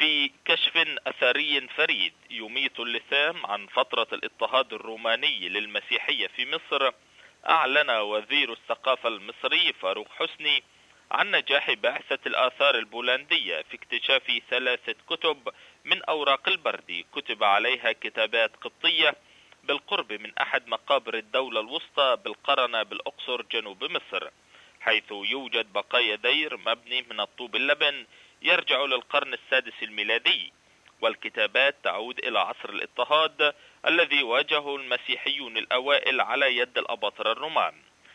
بكشف أثري فريد يميت اللثام عن فترة الاضطهاد الروماني للمسيحية في مصر، أعلن وزير الثقافة المصري فاروق حسني عن نجاح بعثة الآثار البولندية في اكتشاف 3 كتب من أوراق البردي كتب عليها كتابات قبطية بالقرب من أحد مقابر الدولة الوسطى بالقرنة بالأقصر جنوب مصر، حيث يوجد بقايا دير مبني من الطوب اللبن يرجع للقرن السادس الميلادي، والكتابات تعود إلى عصر الاضطهاد الذي واجهه المسيحيون الأوائل على يد الأباطرة الرومان.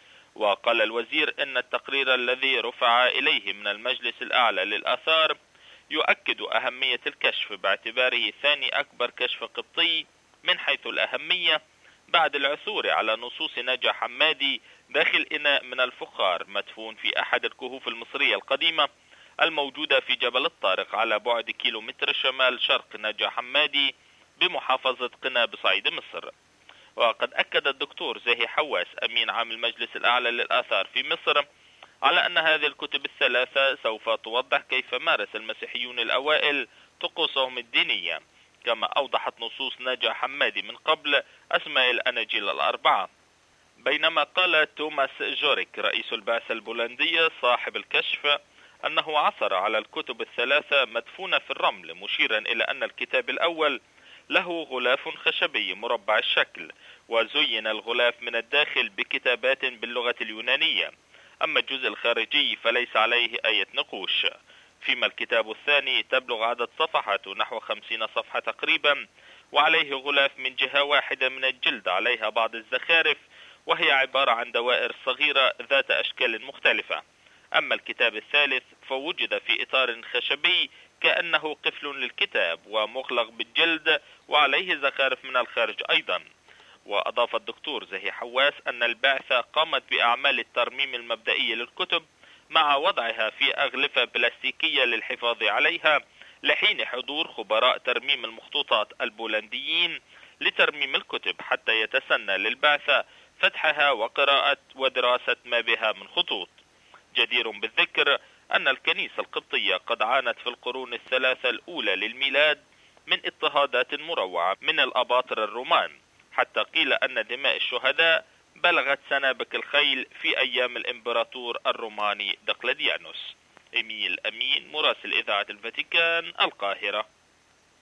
وقال الوزير إن التقرير الذي رفع إليه من المجلس الأعلى للآثار يؤكد أهمية الكشف باعتباره ثاني أكبر كشف قبطي من حيث الأهمية بعد العثور على نصوص نجا حمادي داخل إناء من الفخار مدفون في أحد الكهوف المصرية القديمة الموجودة في جبل الطارق على بعد كيلومتر شمال شرق نجا حمادي بمحافظة قنا بصعيد مصر. وقد أكد الدكتور زاهي حواس أمين عام المجلس الأعلى للآثار في مصر على أن هذه الكتب الثلاثة سوف توضح كيف مارس المسيحيون الأوائل طقوسهم الدينية، كما أوضحت نصوص نجا حمادي من قبل أسماء الأناجيل الأربعة. بينما قال توماس جوريك رئيس البعثة البولندية صاحب الكشف أنه عثر على الكتب الثلاثة مدفونة في الرمل، مشيرا إلى أن الكتاب الأول له غلاف خشبي مربع الشكل، وزين الغلاف من الداخل بكتابات باللغة اليونانية، أما الجزء الخارجي فليس عليه أي نقوش، فيما الكتاب الثاني تبلغ عدد صفحاته نحو 50 صفحة تقريبا، وعليه غلاف من جهة واحدة من الجلد عليها بعض الزخارف، وهي عبارة عن دوائر صغيرة ذات أشكال مختلفة. أما الكتاب الثالث فوجد في إطار خشبي كأنه قفل للكتاب ومغلق بالجلد وعليه زخارف من الخارج أيضا. وأضاف الدكتور زاهي حواس أن البعثة قامت بأعمال الترميم المبدئي للكتب مع وضعها في أغلفة بلاستيكية للحفاظ عليها لحين حضور خبراء ترميم المخطوطات البولنديين لترميم الكتب، حتى يتسنى للبعثة فتحها وقراءة ودراسة ما بها من خطوط. جدير بالذكر أن الكنيسة القبطية قد عانت في القرون الثلاثة الأولى للميلاد من اضطهادات مروعة من الأباطرة الرومان، حتى قيل أن دماء الشهداء بلغت سنابك الخيل في أيام الإمبراطور الروماني دقلديانوس. إيميل أمين، مراسل إذاعة الفاتيكان، القاهرة.